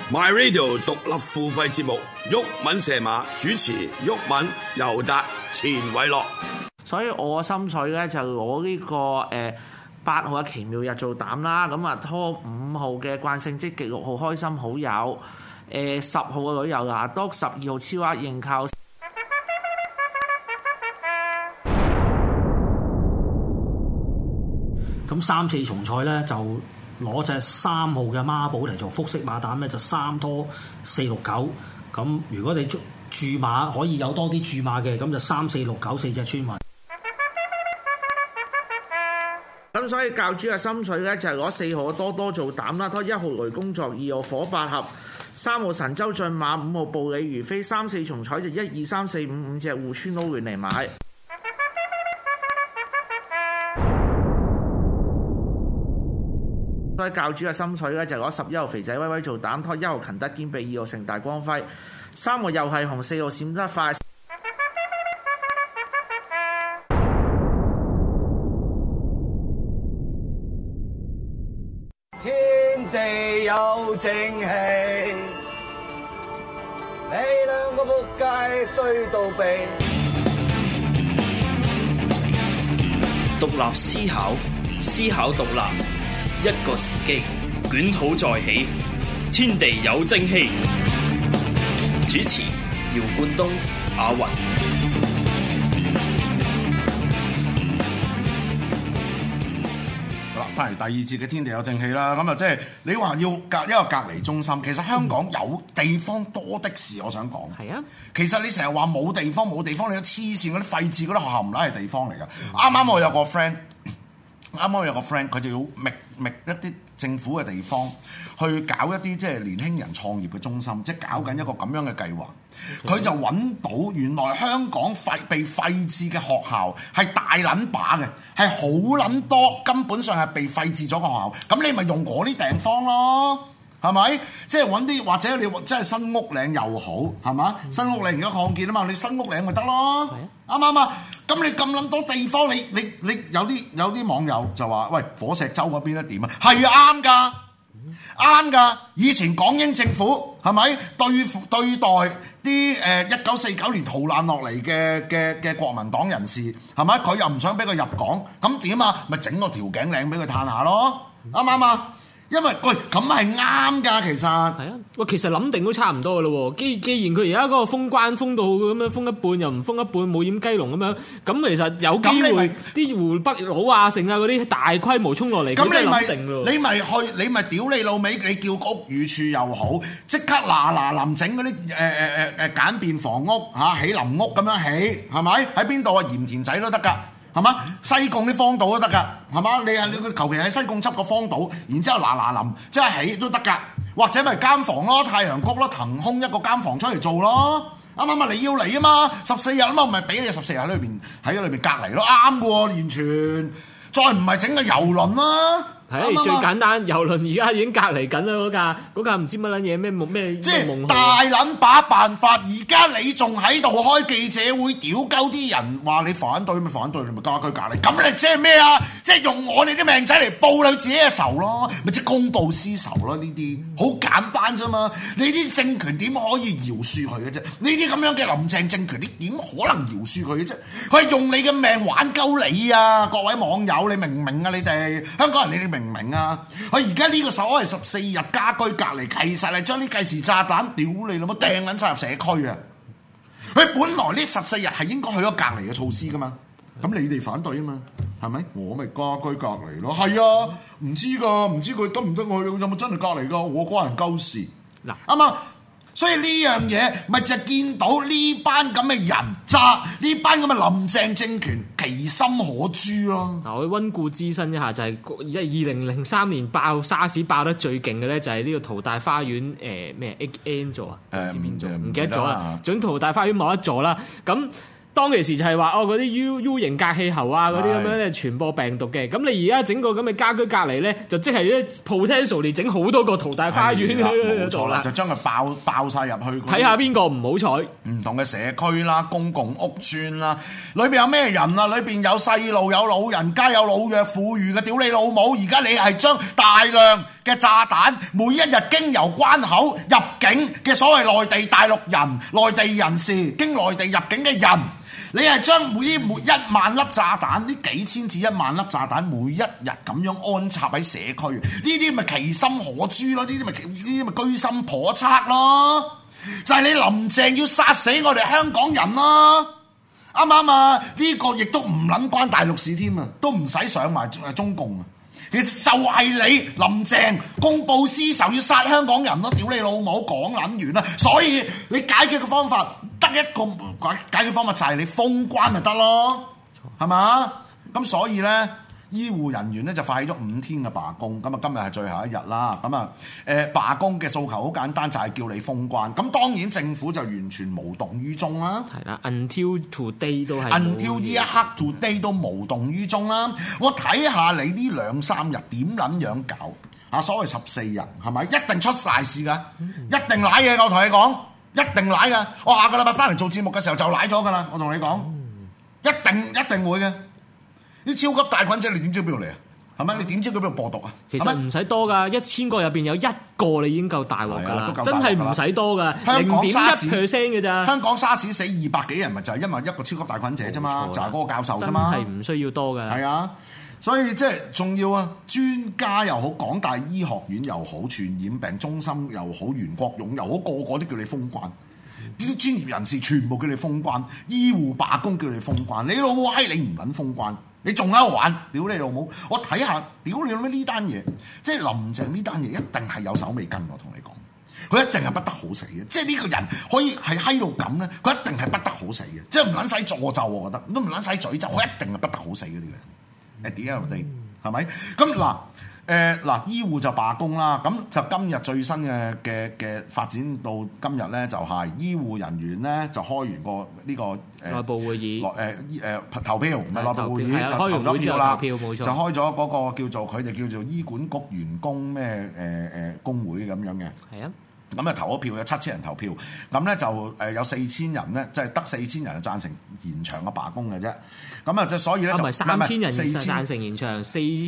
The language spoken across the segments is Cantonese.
My Radio 獨立付費節目，毓民射馬主持，毓民、尤達、錢偉樂。 所以我心水咧就攞呢個8號嘅奇妙日做膽啦，咁啊拖5號嘅慣性積極，6號開心好友，10號嘅旅遊拿督，12號超額認購。 咁3、4重賽咧就攞隻3號嘅孖寶嚟做複式馬膽咧，就3拖4、6、9。咁如果你注馬可以有多啲注馬嘅，咁就3、4、6、9 4隻穿雲。 咁所以教主嘅心水咧就係攞4號多多做膽啦，拖1號雷工作，2號火百合，3號神州駿馬，5號步履如飛，3、4重彩就1、2、3、4、5隻互村撈亂嚟買。所以教主嘅心水咧就攞11號肥仔威威做膽，拖1號勤德兼備，2號盛大光輝，3號又係紅，4號閃得快。 天地有正氣，你兩個仆街衰到痹。 獨立思考，思考獨立，一個時機，捲土再起，天地有正氣。主持：姚冠東、阿雲。 翻嚟第二節嘅天地有正氣啦，咁啊即係你話要隔一個隔離中心，其實香港有地方多的是，我想講。 係啊， 其實你成日話冇地方，你都黐線，嗰啲廢置嗰啲學校唔係地方嚟㗎。啱啱我有個 friend，佢就要覓一啲政府嘅地方去搞一啲即係年輕人創業嘅中心，即係搞緊一個咁樣嘅計劃。佢就揾到原來香港被廢置嘅學校係大撚把嘅，係好撚多，根本上係被廢置咗個學校。咁你咪用嗰啲地方咯，係咪？即係揾啲或者你即係新屋嶺又好，係嘛？新屋嶺而家擴建啊嘛，你新屋嶺咪得咯，啱唔啱啊？咁你咁撚多地方，你有啲網友就話：喂，火石洲嗰邊咧點啊？係啊，啱㗎。啱㗎，以前港英政府係咪對待啲1949年逃難落嚟嘅國民黨人士係咪？佢又唔想俾佢入港，咁點啊？咪整個條頸領俾佢嘆下咯，啱唔啱啊？因為喂咁係啱㗎，其實係啊，喂，其實諗定都差唔多㗎咯喎。既然佢而家嗰個封關封到咁樣，封一半又唔封一半，冇掩雞籠咁樣，咁其實有機會啲湖北佬啊、城啊嗰啲大規模衝落嚟，咁真係諗定咯。 你咪屌你老味，你叫屋宇署又好，即刻嗱臨整嗰啲簡便房屋嚇，起臨屋咁樣起，係咪？喺邊度啊？鹽田仔都得㗎。係嘛？西貢啲荒島都得㗎，係嘛？你求其喺西貢執個荒島，然之後嗱臨即係起都得㗎，或者咪監房咯，太陽谷咯，騰空一個監房出嚟做咯，啱唔啱啊？你要嚟啊嘛，14日啊嘛，咪俾你14日喺裏邊隔離咯，啱嘅喎，完全。再唔係整個遊輪啦。 係最簡單，郵輪而家已經隔離緊啦，嗰架唔知乜撚嘢咩即係大撚把辦法，而家你仲喺度開記者會屌鳩啲人，話你反對咪反對，你咪家居隔離，咁你即係咩啊？即係用我哋啲命仔嚟報你自己嘅仇咯，咪即係公報私仇咯，呢啲好簡單啫嘛！你啲政權點可以饒恕佢嘅啫？呢啲咁樣嘅林鄭政權，你點可能饒恕佢嘅啫？佢係用你嘅命玩鳩你啊！各位網友，你明唔明啊？你哋香港人，你哋明唔明啊？佢而家呢個所謂14日家居隔離，其實係將啲計時炸彈屌你老母掟撚晒入社區啊！佢本來呢14日係應該去咗隔離嘅措施噶嘛，咁你哋反對啊嘛，係咪？我咪家居隔離咯，係啊，唔知佢得唔得？我有冇真係隔離噶？我關人鳩事嗱，啱啊！所以呢樣嘢咪就係見到呢班咁嘅人渣，呢班咁嘅林鄭政權其心可誅咯。 嗱，我溫故知新一下，就係2003年爆沙士爆得最勁嘅咧，就係呢個淘大花園咩 N 座啊？唔知邊座？唔記得咗啦。總淘大花園某一座啦，咁。當其時就係話嗰啲 U 型隔氣喉啊嗰啲咁樣咧傳播病毒嘅，咁你而家整個咁嘅家居隔離咧，就即係咧 potentially 整好多個淘大花園喺度啦， 就將佢爆晒入去。 睇下邊個唔好彩， 唔同嘅社區啦、公共屋邨啦，裏邊有咩人啊？裏邊有細路、有老人家、有老弱婦孺嘅，屌你老母！而家你係將大量嘅炸彈，每一日經由關口入境嘅所謂內地大陸人、內地人士經內地入境嘅人，你係將每1萬粒炸彈，呢幾千至1萬粒炸彈，每一日咁樣安插喺社區，呢啲咪其心可誅咯？呢啲咪居心叵測咯？就係你林鄭要殺死我哋香港人咯，啱唔啱啊？呢個亦都唔撚關大陸事添啊，都唔使上埋中共啊！其實就係你林鄭公報私仇要殺香港人咯，屌你老母講撚完啦！所以你解決嘅方法得一個解決方法就係你封關咪得咯，係嘛？咁所以咧，醫護人員咧就發起咗5天嘅罷工，咁啊今日係最後一日啦。咁啊罷工嘅訴求好簡單，就係叫你封關。咁當然政府就完全無動於衷啦。 係啦 ，until today 都係 until 呢一刻 today 都無動於衷啦。我睇下你呢2-3日點撚樣搞啊？所謂14日係咪一定出晒事㗎？一定舐嘢，我同你講，一定舐㗎。我下個禮拜翻嚟做節目嘅時候就舐咗㗎啦。我同你講，一定會嘅。啲超級大菌者，你點知邊度嚟啊？係咪？你點知佢邊度播毒啊？ 其實唔使多㗎，1000個入邊有1個你已經夠大鑊㗎啦，真係唔使多㗎，0.1% 嘅咋。 香港沙士死200幾人，咪就係因為一個超級大菌者啫嘛，就係嗰個教授啫嘛。 真係唔需要多㗎。 係啊，所以即係仲要啊，專家又好，港大醫學院又好，傳染病中心又好，袁國勇又好，個個都叫你封關。呢啲專業人士全部叫你封關，醫護罷工叫你封關，你老母閪你唔撚封關，你仲喺度玩，屌你老母！我睇下，屌你老母呢單嘢，即係林鄭呢單嘢一定係有手尾跟，我同你講，佢一定係不得好死嘅，即係呢個人可以係閪到咁咧，佢一定係不得好死嘅，即係唔撚使助咒，我覺得都唔撚使詛咒，佢一定係不得好死嘅呢個人。At the end of the day，係咪？咁嗱，醫護就罷工啦，咁就今日最新嘅發展到今日咧，就係醫護人員咧就開完個呢個內部會議， 投票唔係內部會議，就投咗票啦， 就開咗嗰個叫做佢哋叫做醫管局員工咩工會咁樣嘅。係啊。咁啊投咗票，有7000人投票，咁咧就有4000人咧，即係得4000人贊成延長嘅罷工嘅啫。咁啊即係所以咧就 3000人贊成延長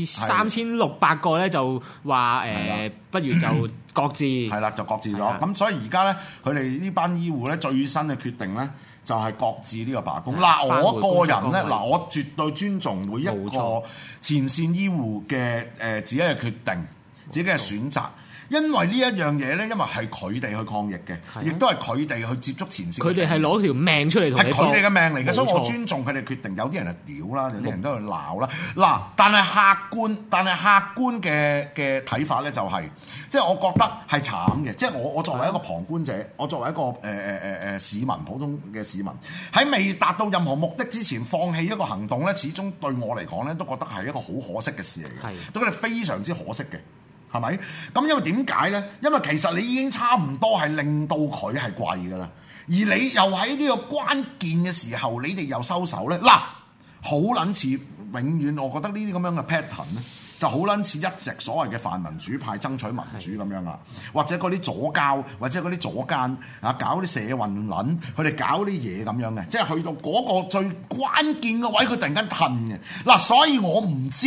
，3600個咧就話不如就各自係啦，就各自咗。咁所以而家咧佢哋呢班醫護咧最新嘅決定咧就係各自呢個罷工。嗱我個人咧我絕對尊重每一個前線醫護嘅自己嘅決定，自己嘅選擇。因為呢一樣嘢咧，因為係佢哋去抗疫嘅，亦都係佢哋去接觸前線。佢哋係攞條命出嚟同你講，係佢哋嘅命嚟嘅，所以我尊重佢哋決定。有啲人係屌啦，有啲人都去鬧啦。嗱，但係客觀嘅睇法咧，就係即係我覺得係慘嘅。即係我作為一個旁觀者，我作為一個市民，普通嘅市民，喺未達到任何目的之前放棄一個行動咧，始終對我嚟講咧，都覺得係一個好可惜嘅事嚟嘅，都覺得非常之可惜嘅。係咪？咁因為點解咧？因為其實你已經差唔多係令到佢係貴㗎啦，而你又喺呢個關鍵嘅時候，你哋又收手咧，嗱，好撚似永遠，我覺得呢啲咁樣嘅 pattern 咧，就好撚似一直所謂嘅泛民主派爭取民主咁樣啊，或者嗰啲左膠，或者嗰啲左奸啊，搞啲社運撚，佢哋搞啲嘢咁樣嘅，即係去到嗰個最關鍵嘅位，佢突然間褪嘅。嗱，所以我唔知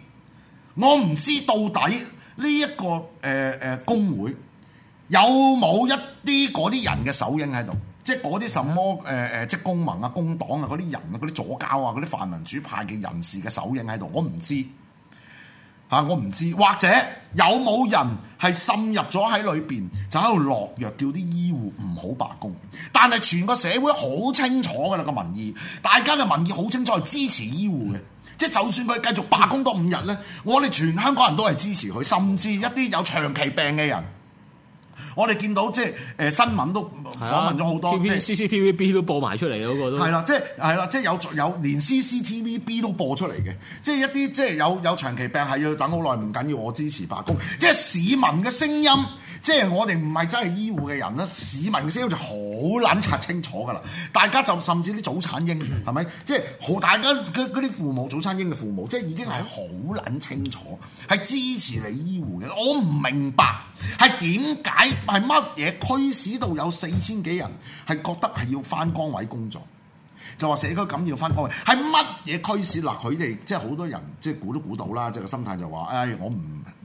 到底。呢一個工會有冇一啲嗰啲人嘅手影喺度？即係嗰啲什麼即係公盟啊、工黨啊嗰啲人啊、嗰啲左膠啊、嗰啲泛民主派嘅人士嘅手影喺度？我唔知嚇，我唔知。或者有冇人係滲入咗喺裏邊，就喺度落藥，叫啲醫護唔好罷工？但係全個社會好清楚㗎啦，個民意，大家嘅民意好清楚係支持醫護嘅。即係就算佢繼續罷工多5日咧，我哋全香港人都係支持佢，甚至一啲有長期病嘅人，我哋見到即係新聞都訪問咗好多，即係 CCTVB 都播埋出嚟嗰個都係啦， 即係有連 CCTVB 都播出嚟嘅，即係一啲即係有長期病係要等好耐，唔緊要，我支持罷工，即係市民嘅聲音。即係我哋唔係真係醫護嘅人啦，市民嘅聲音就好撚察清楚㗎啦。大家就甚至啲早產嬰係咪？即係好大家嗰啲父母，早產嬰嘅父母，即係已經係好撚清楚，係支持你醫護嘅。我唔明白係點解係乜嘢驅使到有4000幾人係覺得係要返崗位工作，就話社區感染要返崗位，係乜嘢驅使？嗱，佢哋即係好多人即係估都估到啦，即係個心態就話：我唔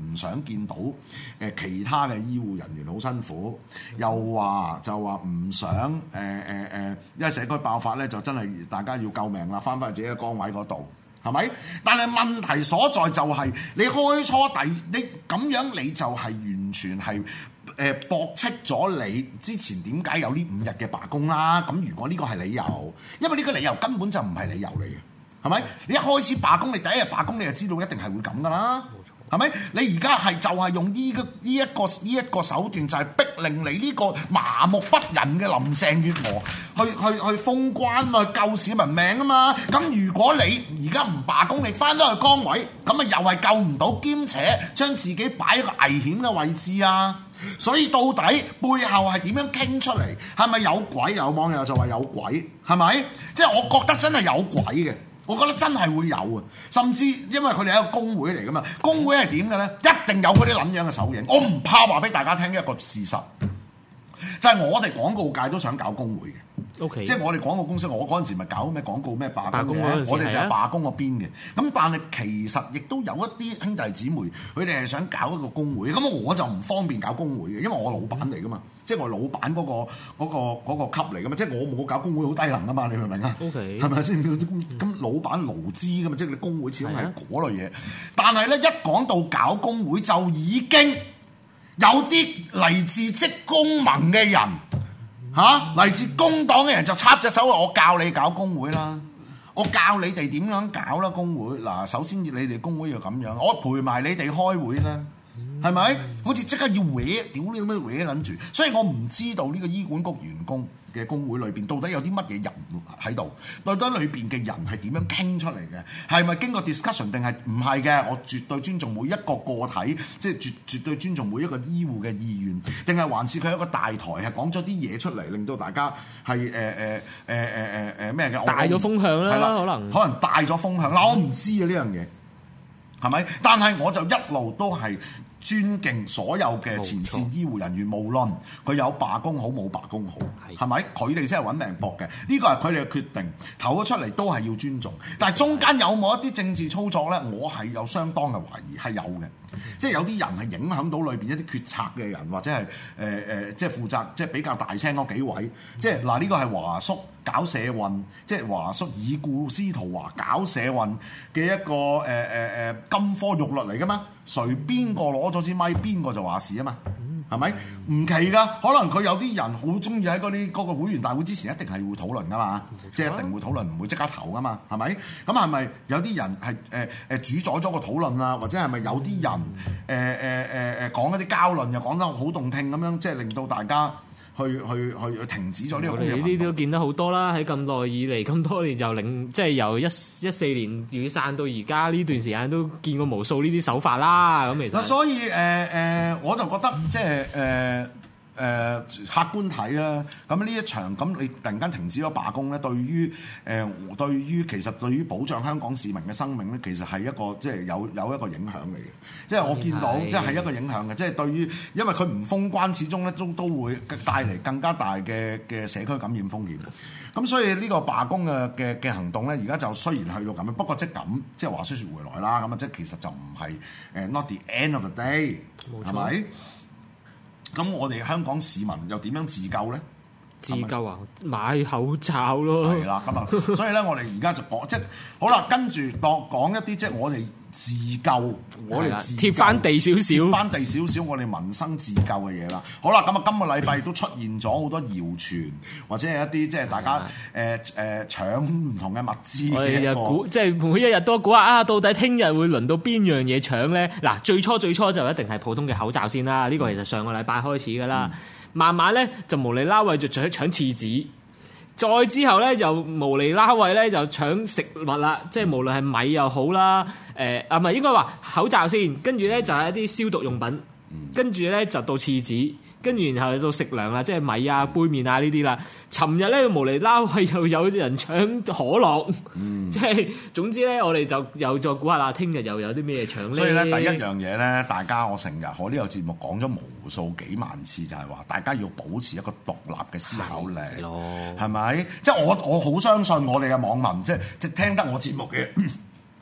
唔想見到其他嘅醫護人員好辛苦，又話唔想因為社區爆發咧，就真係大家要救命啦，翻返去自己嘅崗位嗰度。係咪？但係問題所在就係你開初你咁樣你就係完全係駁斥咗你之前點解有呢5日嘅罷工啦。咁如果呢個係理由，因為呢個理由根本就唔係理由嚟嘅，係咪？你一開始罷工，你第一日罷工你就知道一定係會咁噶啦。係咪？你而家就係用呢一個手段，就係逼令你呢個麻木不仁嘅林鄭月娥去封關去救市民命啊嘛！咁如果你而家唔罷工，你翻返去崗位，咁啊又係救唔到，兼且將自己擺喺個危險嘅位置啊！所以到底背後係點樣傾出嚟？係咪有鬼？有網友就話有鬼，係咪？即係我覺得真係有鬼嘅。我覺得真係會有啊，甚至因為佢哋係一個工會嚟噶嘛，工會係點嘅咧？一定有嗰啲撚樣嘅手影。我唔怕話俾大家聽一個事實，就係我哋廣告界都想搞工會嘅。 Okay. 即係我哋廣告公司，我嗰陣時咪搞咩廣告咩罷工嘅，我哋就係罷工嗰邊嘅。咁但係其實亦都有一啲兄弟姊妹，佢哋係想搞一個工會。咁我就唔方便搞工會嘅，因為我老闆嚟噶嘛，即係我老闆嗰個級嚟噶嘛，即係我冇搞工會好低能噶嘛，你明唔明啊？係咪先？咁老闆勞資噶嘛，即係你工會始終係嗰類嘢。但係咧一講到搞工會，就已經有啲嚟自職工盟嘅人。嚟自工黨嘅人就插隻手話：我教你搞工會啦，我教你哋點樣搞啦工會。嗱，首先你哋工會要咁樣，我陪埋你哋開會啦，係咪？好似即刻要搲，屌你咩搲撚住？所以我唔知道呢個醫管局員工嘅工會裏邊到底有啲乜嘢人喺度，到底裏邊嘅人係點樣傾出嚟嘅？係咪經過 discussion 定係唔係嘅？我絕對尊重每一個個體，即係絕對尊重每一個醫護嘅意願，定係還是佢有一個大台係講咗啲嘢出嚟，令到大家係咩嘅？ 大咗風向啦，可能大咗風向。嗱，我唔知啊呢樣嘢係咪？但係我就一路都係尊敬所有嘅前線醫護人員，無論佢有罷工好冇罷工好，係咪？佢哋先係揾命搏嘅，呢個係佢哋嘅決定，投咗出嚟都係要尊重。但係中間有冇一啲政治操作呢？我係有相當嘅懷疑，係有嘅。即係有啲人係影響到裏邊一啲決策嘅人，或者係即係負責即係比較大聲嗰幾位。即係嗱，呢個係華叔搞社運，即係華叔以故司徒華搞社運嘅一個金科玉律嚟噶嘛？誰邊個攞咗支咪，邊個就話事啊嘛？係咪？唔奇㗎，可能佢有啲人好中意喺嗰個會員大會之前一定係會討論㗎嘛，即係一定會討論，唔會即刻投㗎嘛，係咪？咁係咪有啲人係主宰咗個討論啊？或者係咪有啲人講一啲交論又講得好動聽咁樣，即係令到大家去停止咗呢個工業行動？ 呢啲都見得好多啦，喺咁耐以嚟咁多年，即係由14年雨傘到而家呢段時間都見過無數呢啲手法啦。咁其實所以我就覺得即係客觀睇啦。咁呢一場咁你突然間停止咗罷工咧，對於其實對於保障香港市民嘅生命咧，其實係一個即係有一個影響嚟嘅。即係我見到即係一個影響嘅，即係對於因為佢唔封關，始終咧都會帶嚟更加大嘅社區感染風險。咁所以呢個罷工嘅行動咧，而家就雖然去到咁樣，不過即係話說回來啦，咁啊即係其實就唔係not the end of the day，係咪？咁我哋香港市民又點樣自救咧？ 自救啊，買口罩咯。係啦，咁啊，所以咧，我哋而家就講，即係好啦，跟住講一啲即係我哋自救，我哋貼翻地少少， 我哋民生自救嘅嘢啦。好啦，咁啊，今個禮拜都出現咗好多謠傳，或者係一啲即係大家搶唔同嘅物資嘅一個。 估即係每一日都估下啊，到底聽日會輪到邊樣嘢搶咧？嗱，最初就一定係普通嘅口罩先啦。呢個其實上個禮拜開始噶啦。慢慢咧就無厘啦位就搶廁紙，再之後咧就無厘啦位咧就搶食物啦，即係無論係米又好啦，唔係應該話口罩先，跟住咧就係一啲消毒用品，跟住咧就到廁紙，跟住然後到食糧啦，即係米啊、杯麵啊呢啲啦。尋日咧無厘啦位又有人搶可樂，即係總之咧我哋就又再估下啦，聽日又有啲咩搶咧？ 所以咧第一樣嘢咧，大家我呢個節目講咗無數幾萬次，就係話大家要保持一個獨立嘅思考力，係咪？即係我好相信我哋嘅網民，即係聽得我節目嘅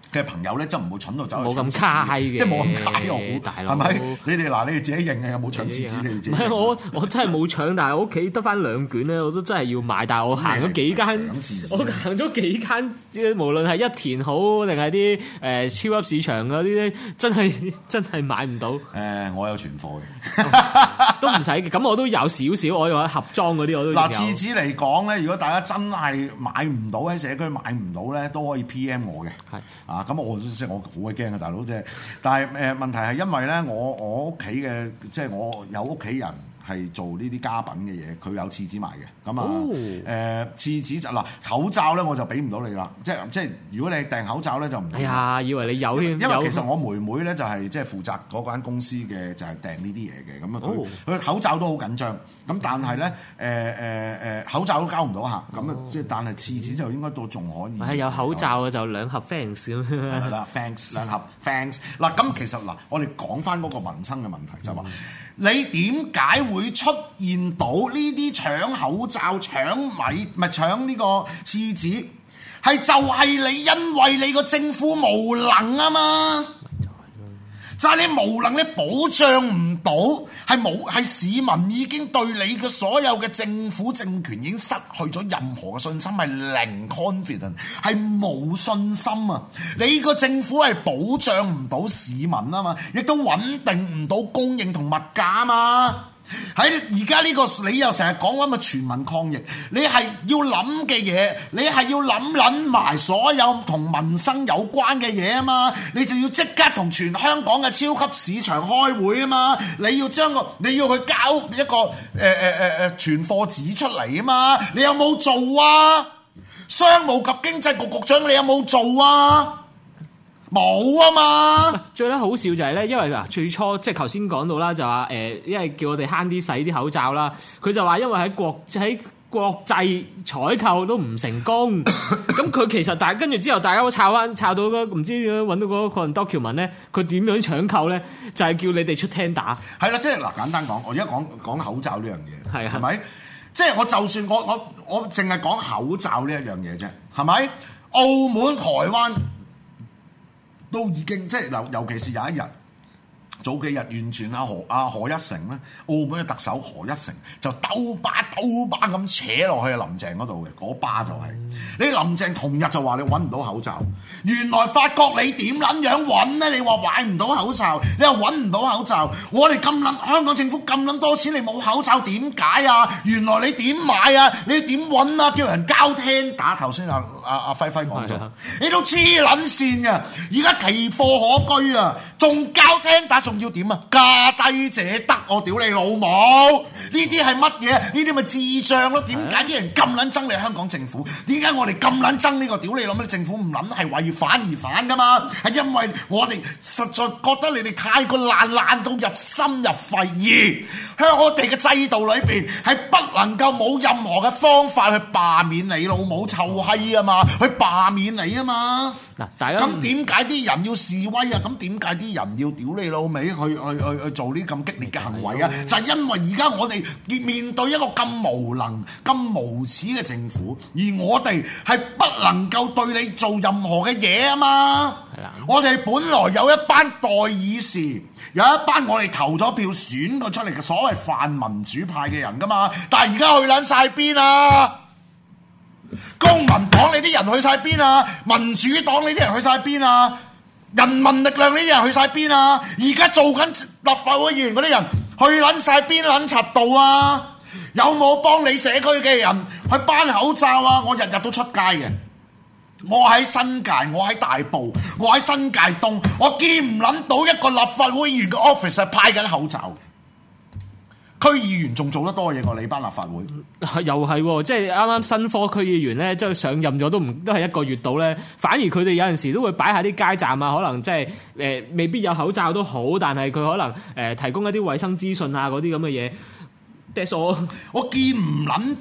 嘅朋友咧，真唔會蠢到走去冇咁卡嘅， 即係冇咁卡我估， 大佬係咪？你哋自己認嘅有冇搶廁紙？你哋自己唔係我真係冇搶，但係我屋企得翻2卷咧，我都真係要買。但係我行咗幾間，我行咗幾間，無論係一田好定係啲超級市場嗰啲咧，真係買唔到。 我有存貨嘅， 都唔使嘅。咁我都有少少，我有盒裝嗰啲我都有。 嗱，廁紙嚟講咧，如果大家真係買唔到喺社區買唔到咧，都可以 PM 我嘅。係啊，咁我好鬼驚啊，大佬啫。但係問題係因為咧，我屋企嘅即係我有屋企人係做呢啲家品嘅嘢，佢有廁紙賣嘅。咁廁紙就嗱口罩咧，我就俾唔到你啦。即係如果你訂口罩咧，就唔。哎呀，以為你有添。 因為其實我妹妹咧就係即係負責嗰間公司嘅，就係訂呢啲嘢嘅。咁啊，佢口罩都好緊張。咁但係咧口罩都交唔到客。咁啊，即係但係廁紙就應該都仲可以。 有口罩嘅就2盒 Thanks 咁。 係啦 ，Thanks 2盒 Thanks。嗱咁其實我哋講翻嗰個民生嘅問題就係話，你點解會出現到呢啲搶口罩、搶米唔係搶呢個廁紙？就係你因為你個政府無能啊嘛，就係你無能，你保障唔到，係市民已經對你嘅所有嘅政府政權已經失去咗任何嘅信心，係零 confidence， 係冇信心啊！你個政府係保障唔到市民啊嘛，亦都穩定唔到供應同物價啊嘛。喺而家呢個你又成日講緊嘅全民抗疫，你係要諗嘅嘢，你係要諗埋所有同民生有關嘅嘢啊嘛，你就要即刻同全香港嘅超級市場開會啊嘛，你要去交一個存貨紙出嚟啊嘛，你有冇做啊？商務及經濟局局長你有冇做啊？冇啊嘛！ 最好笑就係咧，因為最初即係頭先講到啦，就話因為叫我哋慳啲使啲口罩啦，佢就話因為喺國際採購都唔成功，咁佢其實跟住之後大家都抄到唔知點樣揾到嗰個 document 咧，佢點樣搶購咧？就係叫你哋出 tender。係啦， 即係簡單講，我而家講口罩呢樣嘢， 係咪？即係我就算我淨係講口罩呢一樣嘢啫，係咪？澳門、台灣。都已經即係尤其是有一日早幾日完全何一成咧，澳門嘅特首何一成就兜巴咁扯落去林鄭嗰度嘅，嗰巴就係你林鄭同日就話你揾唔到口罩，原來發覺你點撚樣揾咧？你話買唔到口罩，你又揾唔到口罩，我哋香港政府咁撚多錢，你冇口罩點解啊？原來你點買啊？你點揾啊？叫人交聽打頭先阿輝輝講咗，你都黐撚線嘅，而家奇貨可居啊，仲交聽打。仲要點啊？價低者得，我屌你老母！呢啲係乜嘢？呢啲咪智障咯？點解啲人咁撚憎你香港政府？點解我哋咁撚憎呢個屌你老母政府？唔撚係為反而反噶嘛？係因為我哋實在覺得你哋太過爛到入心入肺，而喺我哋嘅制度裏邊係不能夠冇任何嘅方法去罷免你老母臭閪啊嘛，去罷免你啊嘛。嗱，大家咁點解啲人要示威啊？咁點解啲人要屌你老味去做呢咁激烈嘅行為啊？就係因為而家我哋面對一個咁無能、咁無恥嘅政府，而我哋係不能夠對你做任何嘅嘢啊嘛。係啦，我哋本來有一班代議士，有一班我哋投咗票選過出嚟嘅所謂泛民主派嘅人噶嘛，但係而家去撚晒邊啊？公民黨你啲人去晒邊啊？民主黨你啲人去晒邊啊？人民力量呢啲人去晒邊啊？而家做緊立法會議員嗰啲人去撚晒邊撚柒度啊？有冇幫你社區嘅人去頒口罩啊？我日日都出街嘅，我喺新界，我喺大埔，我喺新界東，我見唔撚到一個立法會議員嘅 office 係派緊口罩。區議員仲做得多嘢過你班立法會， 又係即係啱啱新科區議員咧，即係上任咗都係1個月到咧，反而佢哋有陣時都會擺下啲街站啊，可能即係未必有口罩都好，但係佢可能提供一啲衛生資訊啊嗰啲咁嘅嘢。 我見唔撚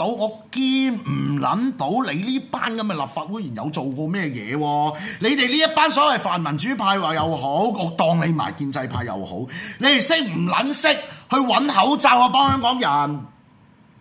到你呢班咁嘅立法會議員有做過咩嘢喎？你哋呢一班所謂泛民主派話又好，我當你埋建制派又好，你哋識唔撚識去揾口罩啊？幫香港人，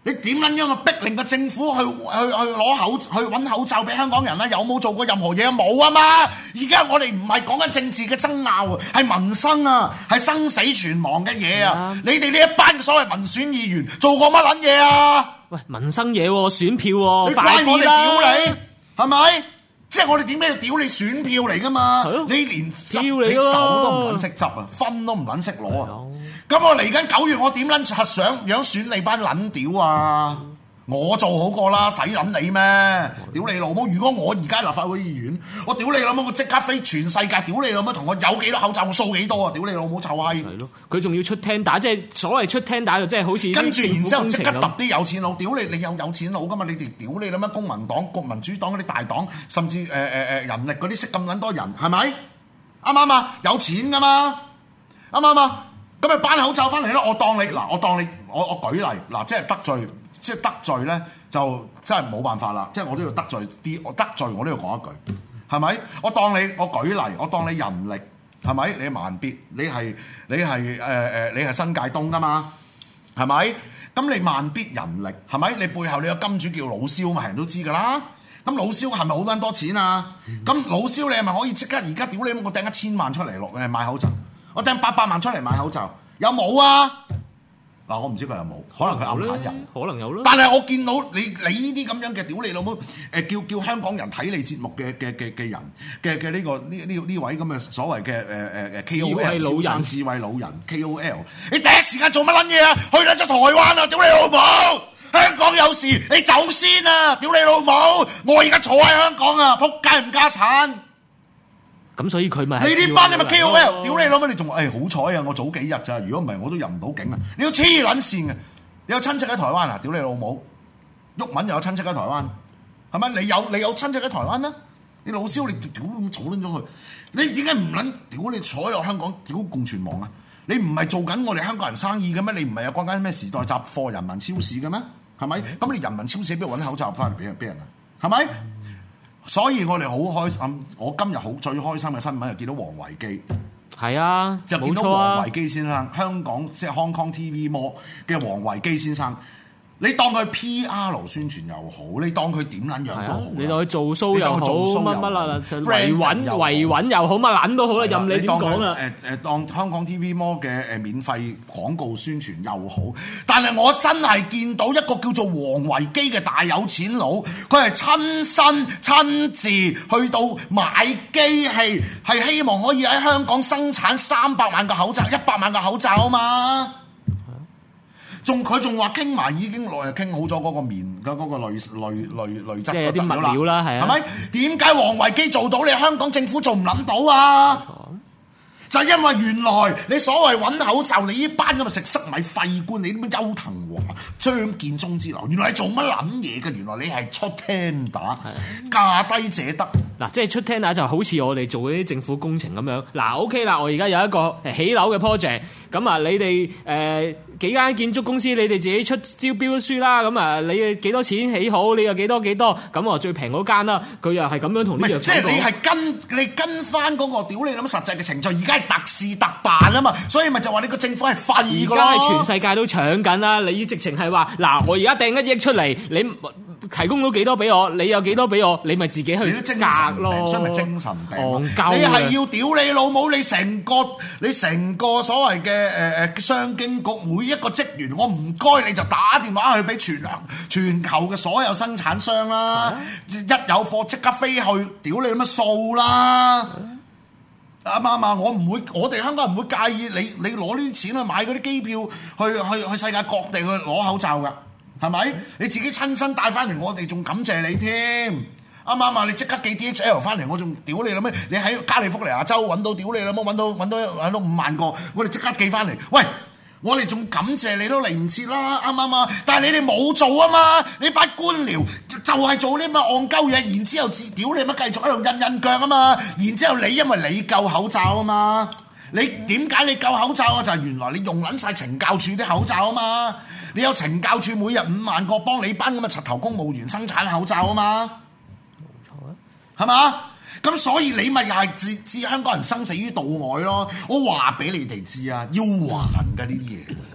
你點撚樣去逼令個政府去揾口罩俾香港人啦？有冇做過任何嘢？冇啊嘛！而家我哋唔係講緊政治嘅爭拗，係民生啊，係生死存亡嘅嘢啊！你哋呢一班所謂民選議員做過乜撚嘢啊？ 喂，民生嘢喎，選票喎， 你怪我哋屌你係咪？即係我哋點解要屌你選票嚟噶嘛？你連屌你豆都唔撚識執啊，分都唔撚識攞啊！咁我嚟緊9月，我點撚想樣選你班撚屌啊？我做好過啦，使撚你咩？屌你老母！如果我而家立法會議員，我屌你老母，我即刻飛全世界！屌你老母，同我有幾多口罩，我掃幾多啊！屌你老母臭閪！ 係咯，佢仲要出聽打，即係所謂出聽打就即係好似跟住然之後即刻揼啲有錢佬，屌你有錢佬噶嘛？你哋屌你啦咩？公民黨、民主黨嗰啲大黨，甚至人力嗰啲識咁撚多人，係咪？啱唔啱啊？有錢噶嘛？啱唔啱啊？咁咪頒口罩翻嚟咯！我當你，我舉例嗱，即係得罪咧，就真係冇辦法啦！即係我都要得罪啲，我得罪我都要講一句，係咪？我舉例，我當你人力係咪？你慢必，你係新界東噶嘛？係咪？咁你慢必人力係咪？你背後你有金主叫老蕭嘛？人都知㗎啦。咁老蕭係咪好撚多錢啊？咁老蕭你係咪可以即刻而家屌你我掟1000萬出嚟落買口罩？我掟800萬出嚟買口罩，有冇啊？嗱，我唔知佢有冇，可能佢暗砍人， 可能有咯。 但係我見到你呢啲咁樣嘅屌你老母，叫香港人睇你節目嘅人嘅呢位咁嘅所謂嘅KOL 智慧老人 KOL， 你第一時間做乜撚嘢啊？去撚咗台灣啊！屌你老母！香港有事你走先啊！屌你老母！我而家坐喺香港啊！仆街唔家產。 咁所以佢咪你呢班你咪 KOL， 屌你老母！你仲話好彩啊！我早幾日咋，如果唔係我都入唔到境啊！你要黐撚線嘅，你有親戚喺台灣啊？屌你老母！毓民又有親戚喺台灣，係咪？你有親戚喺台灣咩？你老蕭你屌咁坐撚咗佢，你點解唔撚屌你所有香港屌共存亡啊？你唔係做緊我哋香港人生意嘅咩？你唔係有講緊咩時代雜貨人民超市嘅咩？係咪？咁你人民超市邊度揾口罩翻嚟俾人啊？係咪？所以我哋好開心，我今日最開心嘅新聞就見到王維基， 係啊， 就見到王維基先生，香港即係 Hong Kong TV Mall 嘅王維基先生。你當佢 PR 宣傳又好，你當佢點撚樣都好， 你當佢做 show 又好，乜啦，維穩又好，乜撚都好啦，任你點講啦。 當香港 TV Mall 嘅免費廣告宣傳又好，但係我真係見到一個叫做王維基嘅大有錢佬，佢係親自去到買機器，係希望可以喺香港生產300萬個口罩、100萬個口罩啊嘛。佢仲話傾埋已經傾好咗嗰個棉嘅嗰個濾質即係啲物料啦，係啊， 係咪？點解王維基做到，你香港政府做唔諗到啊？就係因為原來你所謂揾口罩，你呢班咁嘅食塞米廢官，你啲咩邱騰華、張建宗之流，原來係做乜撚嘢嘅？原來你係出聽打，價低者得。 嗱，即係出聽打就好似我哋做嗰啲政府工程咁樣。嗱，OK 啦，我而家有一個起樓嘅 project，咁啊，你哋幾間建築公司，你哋自己出招標書啦。咁啊，你幾多錢起好？你又幾多？咁我最平嗰間啦。佢又係咁樣同呢樣。即係你係跟翻嗰個屌你諗實際嘅程序，而家係特事特辦啊嘛。所以咪就話你個政府係廢㗎咯。而家係全世界都搶緊啦。你直情係話嗱，我而家掟1億出嚟，你提供到幾多俾我？你有幾多俾我？你咪自己去格咯。 所以咪精神病。 戇鳩。 你係要屌你老母！你成個所謂嘅商經局每一個職員，我唔該你就打電話去俾全球嘅所有生產商啦。一有貨即刻飛去屌你咁乜數啦。啱唔啱啊？我哋香港人唔會介意你攞呢啲錢去買嗰啲機票去世界各地去攞口罩㗎，係咪？你自己親身帶翻嚟，我哋仲感謝你添。啱唔啱啊？你即刻寄 DHL 翻嚟，我仲屌你啦咩？你喺加利福尼亞州揾到屌你啦，冇揾到5萬個，我哋即刻寄翻嚟。喂，我哋仲感謝你都嚟唔切啦，啱唔啱啊？但係你哋冇做啊嘛，你班官僚就係做呢啲戇鳩嘢，然之後屌你乜繼續喺度印腳啊嘛，然之後你因為你夠口罩啊嘛，你點解你夠口罩啊？就係原來你用撚晒懲教處啲口罩啊嘛，你有懲教處每日5萬個幫你班咁嘅柒頭公務員生產口罩啊嘛。係嘛？咁所以你咪又係置香港人生死於度外咯。我話俾你哋知啊，要還㗎呢啲嘢。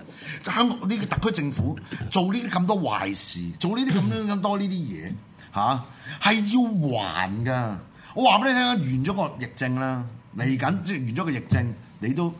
香港呢個特區政府做呢啲咁多壞事，做呢啲咁多呢啲嘢嚇，係要還㗎。我話俾你聽，完咗個疫症啦，嚟緊即係完咗個疫症，你都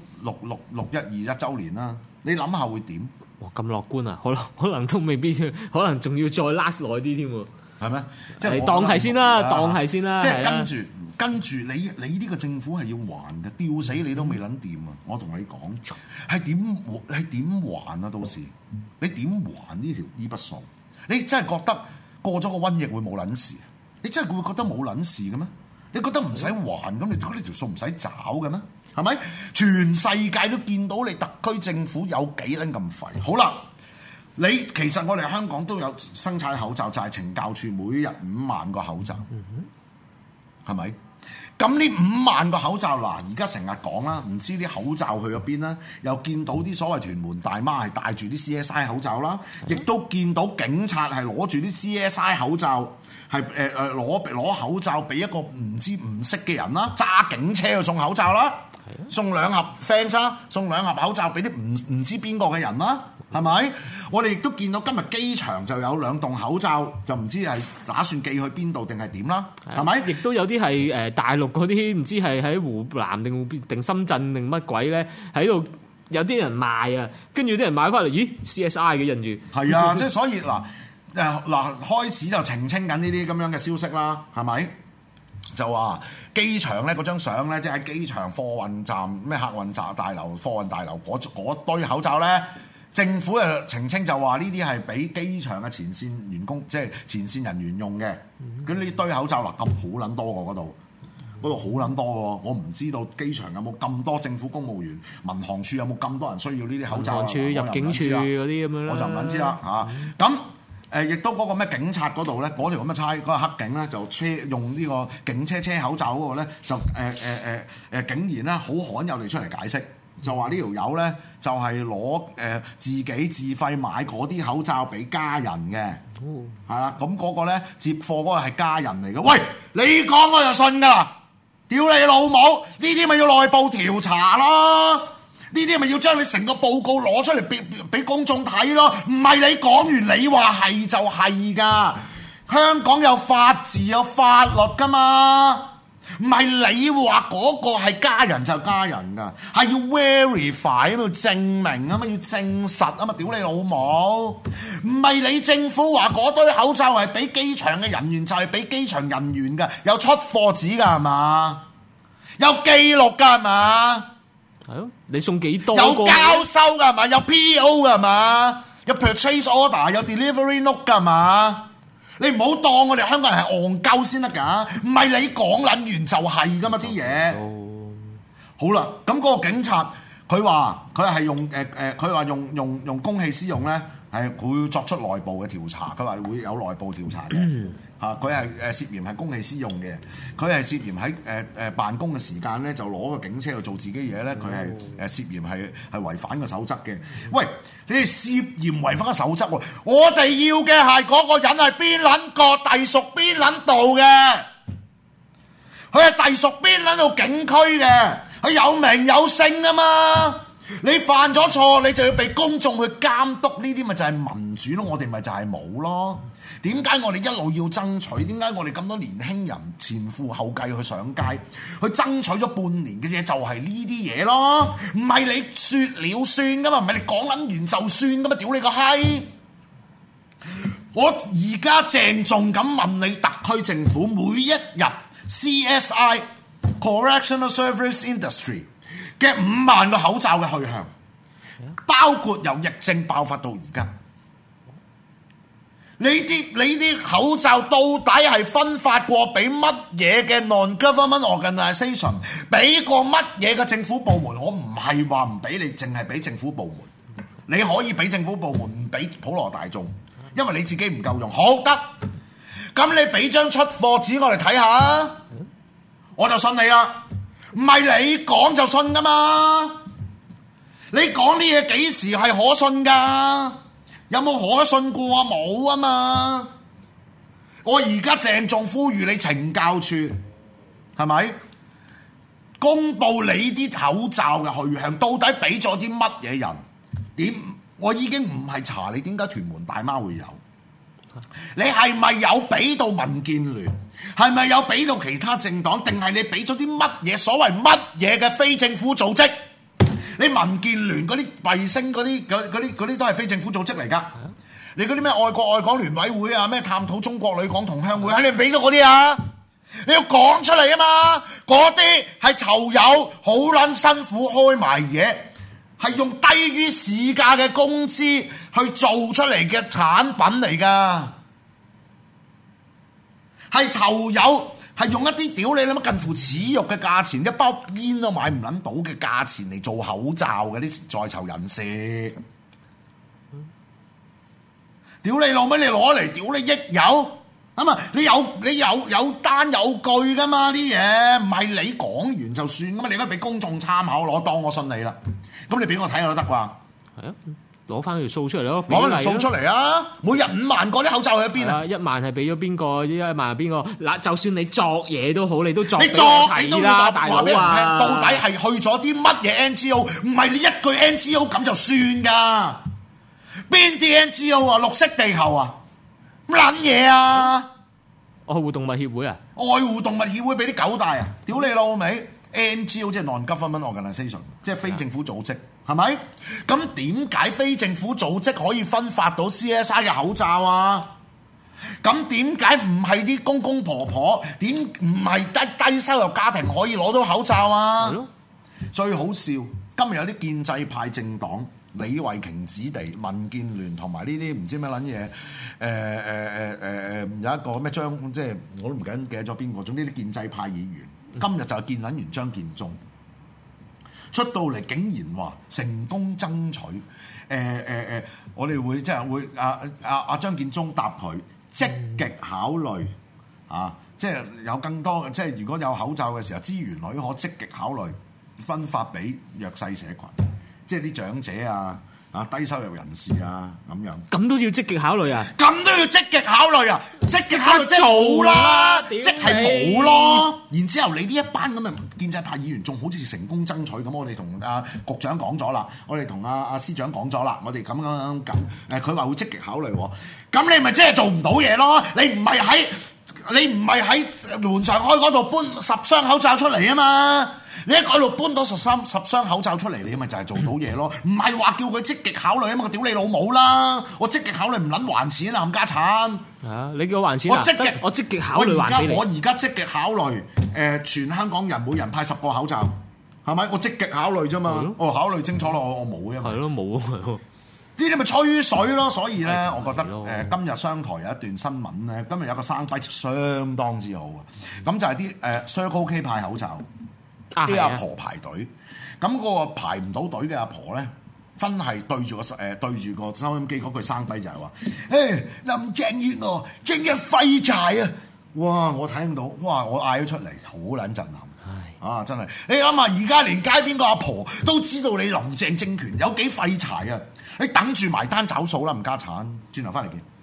6/1/21週年啦，你諗下會點？ 哇！咁樂觀啊，可能都未必，可能仲要再 last 耐啲添喎。 係咩？即係當係先啦，當係先啦。 即係跟住你呢個政府係要還嘅，吊死你都未撚掂啊！我同你講，係點還啊？到時你點還呢筆數？你真係覺得過咗個瘟疫會冇撚事？你真係會覺得冇撚事嘅咩？你覺得唔使還咁，你覺得呢條數唔使找嘅咩？係咪？全世界都見到你特區政府有幾撚咁廢？好啦。其實我哋香港都有生產口罩，就係懲教處每日5萬個口罩，係咪？咁呢5萬個口罩嗱，而家成日講啦，唔知啲口罩去咗邊啦，又見到啲所謂屯門大媽係戴住啲 CSI 口罩啦，亦都見到警察係攞住啲 CSI 口罩，係攞口罩俾一個唔識嘅人啦，揸警車去送口罩啦，送2盒 fans 啦，送2盒口罩俾啲唔知邊個嘅人啦。係咪？我哋亦都見到今日機場就有2棟口罩，就唔知係打算寄去邊度定係點啦？係咪？亦都有啲係大陸嗰啲，唔知係喺湖南定深圳定乜鬼咧，喺度有啲人賣啊，跟住啲人買翻嚟，咦 CSI 嘅印住。係啊，即係所以嗱開始就澄清緊呢啲咁樣嘅消息啦，係咪？就話機場咧嗰張相咧，即係喺機場貨運站咩客運站大樓、貨運大樓嗰堆口罩咧。政府誒澄清就話呢啲係俾機場嘅前線員工，即係前線人員用嘅。咁呢堆口罩嗱，咁好撚多喎，嗰度好撚多喎。我唔知道機場有冇咁多政府公務員，民航處有冇咁多人需要呢啲口罩？民航處、入境處嗰啲咁樣啦，我就唔撚知啦嚇。咁亦都嗰個咩警察嗰度咧，嗰條咁嘅差嗰個黑警咧，就用呢個警車口罩嗰個咧，就竟然咧好罕有地出嚟解釋。就話呢條友咧就係攞自己自費買嗰啲口罩俾家人嘅，係啦，咁嗰個咧接貨嗰個係家人嚟嘅。喂，你講我就信㗎啦！屌你老母！呢啲咪要內部調查咯？呢啲咪要將你成個報告攞出嚟俾公眾睇咯？唔係你講完你話係就係㗎。香港有法治有法律㗎嘛？唔係你話嗰個係家人就家人㗎，係要 verify 要證明啊嘛，要證實啊嘛，屌你老母！唔係你政府話嗰堆口罩係俾機場嘅人員，就係俾機場人員㗎，有出貨紙㗎係嘛？有記錄㗎係嘛？ 係咯，你送幾多？ 有交收㗎係嘛？有 PO 㗎係嘛？有 purchase order 有 delivery note 㗎係嘛？你唔好當我哋香港人係戇鳩先得㗎，唔係你講撚完就係㗎嘛啲嘢。好啦，咁嗰個警察佢話佢係用佢話用公器私用咧，係會作出內部嘅調查。佢話會有內部調查嘅嚇，佢係涉嫌係公器私用嘅，佢係涉嫌喺辦公嘅時間咧就攞個警車去做自己嘢咧，佢係涉嫌係違反個守則嘅。喂！你哋涉嫌違反個守則喎，我哋要嘅係嗰個人係邊撚個隸屬邊撚度嘅，佢係隸屬邊撚度警區嘅，佢有名有姓啊嘛！你犯咗錯，你就要被公眾去監督，呢啲咪就係民主咯，我哋咪就係冇咯。點解我哋一路要爭取？點解我哋咁多年輕人前赴後繼去上街，去爭取咗半年嘅嘢，就係呢啲嘢咯？唔係你説了算噶嘛？唔係你講撚完就算噶嘛？屌你個閪！我而家鄭重咁問你，特區政府每一日 CSI Correctional Service Industry 嘅5萬個口罩嘅去向，包括由疫症爆發到而家。你啲口罩到底係分發過俾乜嘢嘅 non-government organisation？ 俾過乜嘢嘅政府部門？我唔係話唔俾你，淨係俾政府部門。你可以俾政府部門，唔俾普羅大眾，因為你自己唔夠用。好得，咁你俾張出貨紙我嚟睇下，我就信你啦。唔係你講就信噶嘛？你講啲嘢幾時係可信噶？有冇可信過啊？冇啊嘛！我而家鄭重呼籲你懲教處，係咪公佈你啲口罩嘅去向，到底俾咗啲乜嘢人？點我已經唔係查你點解屯門大媽會有，你係咪有俾到民建聯？係咪有俾到其他政黨？定係你俾咗啲乜嘢所謂乜嘢嘅非政府組織？你民建聯嗰啲衛星嗰啲都係非政府組織嚟㗎。你嗰啲咩愛國愛港聯委會啊，咩探討中國旅港同鄉會，係你俾到嗰啲啊？你要講出嚟啊嘛！嗰啲係囚友好撚辛苦開埋嘢，係用低於市價嘅工資去做出嚟嘅產品嚟㗎。係囚友係用一啲屌你諗近乎恥辱嘅價錢，一包煙都買唔撚到嘅價錢嚟做口罩嘅啲在囚人士。屌你老味，你攞嚟屌你益友啊嘛！你有單有據噶嘛啲嘢，唔係你講完就算噶嘛，你可以俾公眾參考攞，當我信你啦。咁你俾我睇下都得啩？係啊， 攞翻條數出嚟咯， 攞翻條數出嚟啊！每日5萬個啲口罩喺邊啊 ？1萬係俾咗邊個？1萬係邊個？嗱，就算你作嘢都好，你都作你都要大佬啊！ 到底係去咗啲乜嘢 NGO？唔係你一句 NGO 咁就算噶。邊啲 NGO 啊？綠色地球啊？乜撚嘢啊？ 愛護動物協會啊？ 愛護動物協會俾啲狗大啊！屌你老味 ！NGO 即係 non-government organisation， 即係非政府組織，係咪？咁點解非政府組織可以分發到 CSI 嘅口罩啊？咁點解唔係啲公公婆婆？點唔係低收入家庭可以攞到口罩啊？最好笑，今日有啲建制派政黨。李慧瓊子弟、民建聯同埋呢啲唔知咩撚嘢，有一個咩張，即係我都唔記得咗邊個。總之啲建制派議員今日就係見撚完張建宗出到嚟，竟然話成功爭取，我哋會即係會阿張建宗答佢積極考慮啊，即係有更多嘅，即係如果有口罩嘅時候，資源許可積極考慮分發俾弱勢社群。即係啲長者啊，低收入人士啊，咁樣咁都要積極考慮啊！ 咁都要積極考慮啊！積極考慮即係冇啦，即係冇咯。然之後你呢一班咁嘅建制派議員仲好似成功爭取咁，我哋同局長講咗啦，我哋同阿司長講咗啦，我哋咁佢話會積極考慮喎。咁你咪即係做唔到嘢咯？你唔係喺門上開嗰度搬10箱口罩出嚟啊嘛？你喺嗰度搬到10箱口罩出嚟，你咪就係做到嘢咯。唔係話叫佢積極考慮啊嘛！屌你老母啦！我積極考慮唔撚還錢啊，冚家產啊！你叫我還錢啊？我積極考慮還俾你。 我而家積極考慮全香港人每人派10個口罩，係咪？我積極考慮啫嘛。我考慮清楚咯，我冇啊嘛。係咯，冇啊。呢啲咪吹水咯。所以咧，我覺得今日商台有一段新聞咧，今日有個生輝相當之好啊。咁就係啲Circle K 派口罩。啲阿婆排隊，咁嗰個排唔到隊嘅阿婆咧，真係對住個收音機嗰句生低就係話：林鄭月娥正一廢柴啊！哇！我睇唔到，哇！我嗌咗出嚟，好撚震撼。啊！真係，你諗下，而家連街邊個阿婆都知道你林鄭政權有幾廢柴啊！你等住埋單找數啦，唔家產。轉頭翻嚟見。